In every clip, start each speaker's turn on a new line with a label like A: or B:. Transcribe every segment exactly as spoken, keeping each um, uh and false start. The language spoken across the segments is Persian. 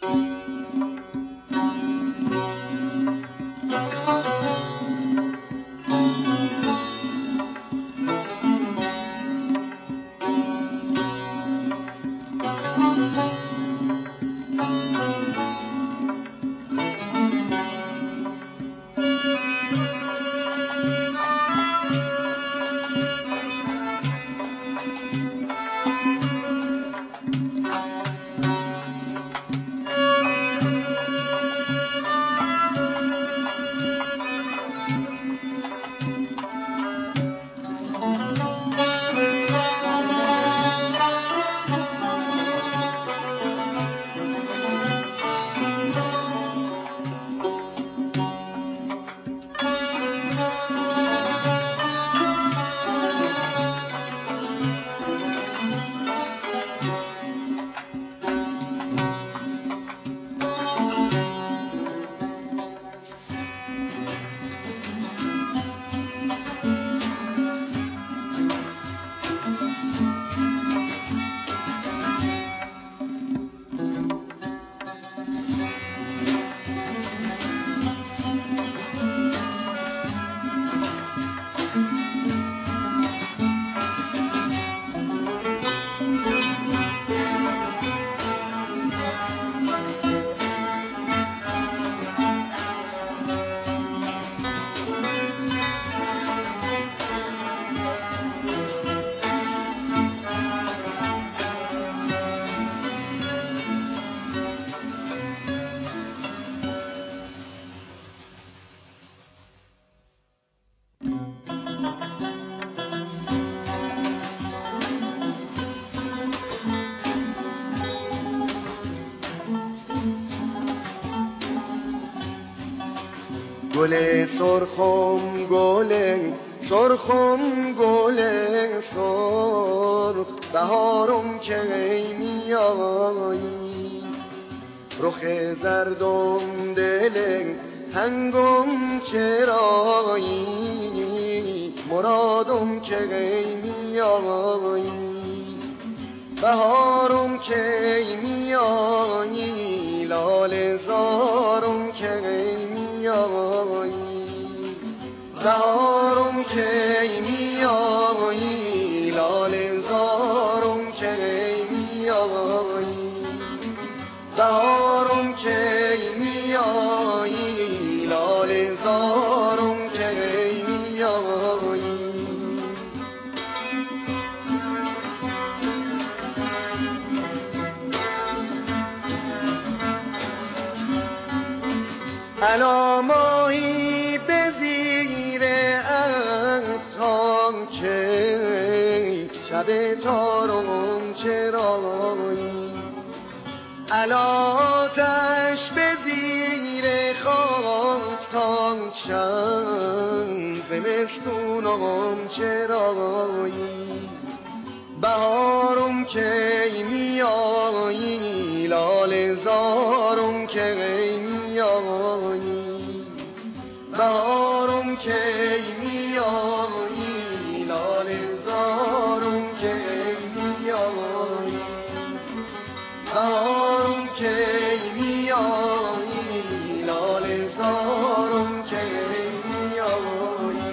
A: گل سرخم گل سرخم گل سرخ بهارم که میایی، رخ زردم دل تنگم چرایی، مرادم که میایی، بهارم که میایی، لاله زارم که میایی، بهارم که میایی، لاله زارم که میایی، بهارم که میایی، لاله زارم که میایی. الا ماهی به زیر ابرام که شب تارم چرایی، الا آتش به زیر خاک تا شب زمستونم چرایی، بهارم که میایی، لاله زارم که میایی، بهارم که میایی، لاله زارم که میایی، بهارم که میایی، لاله زارم که میایی.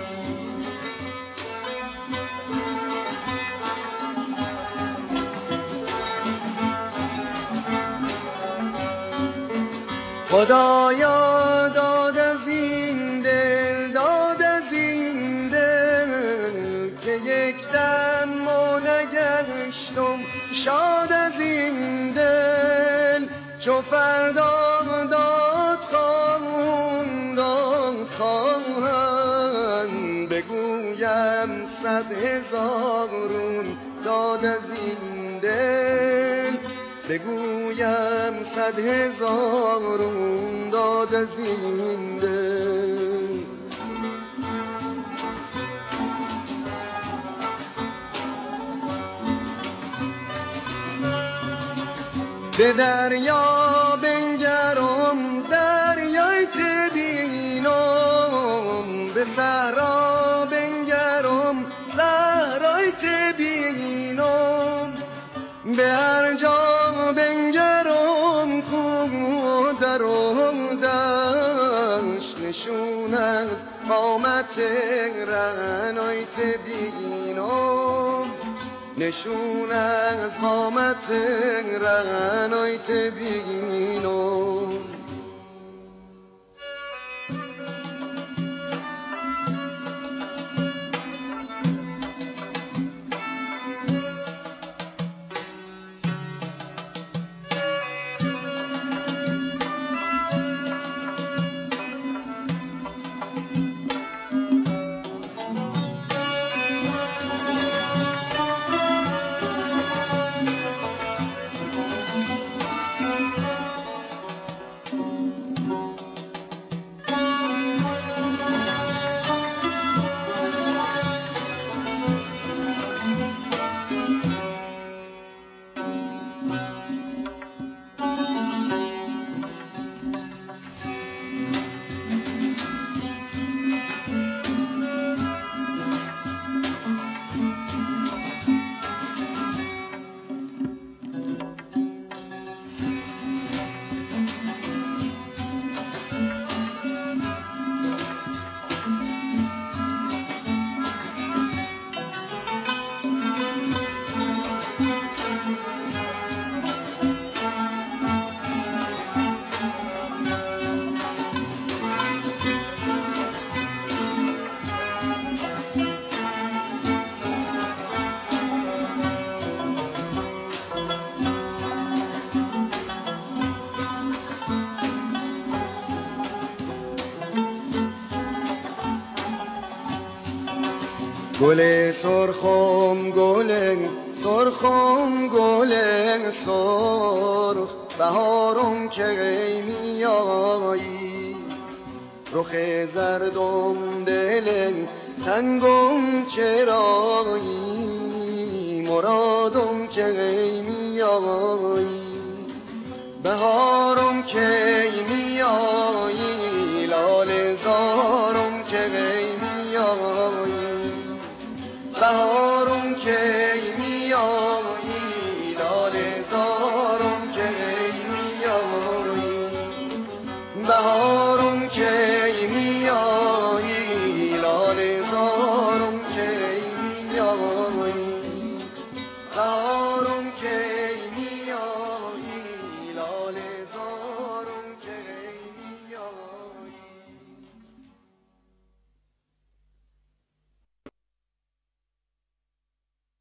A: خدایا داد از این دل، داد از این دل که یک دم ما نگشتم شاد از این دل، چو فردا داد خواهم داد خواهم بگویم صد هزارون داد از این دل، بگویم صد هزارون داد از این دل. به دریا بنگرم دریای بینم، به صحرا بنگرم صحرای بینم، به هر جا بنگرم کوه در و دشت نشون از قامت رعنایت بینم نشون از قامت رعنایت بینم گل سرخم گل سرخم گل سرخ بهارم که میایی رخ زردم دل تنگم چرایی مرادم که میایی بهارم که میایی لاله زارم که میایی بهارم که میایی لاله زارم که میایی بهارم که میایی لاله زارم که میایی بهارم که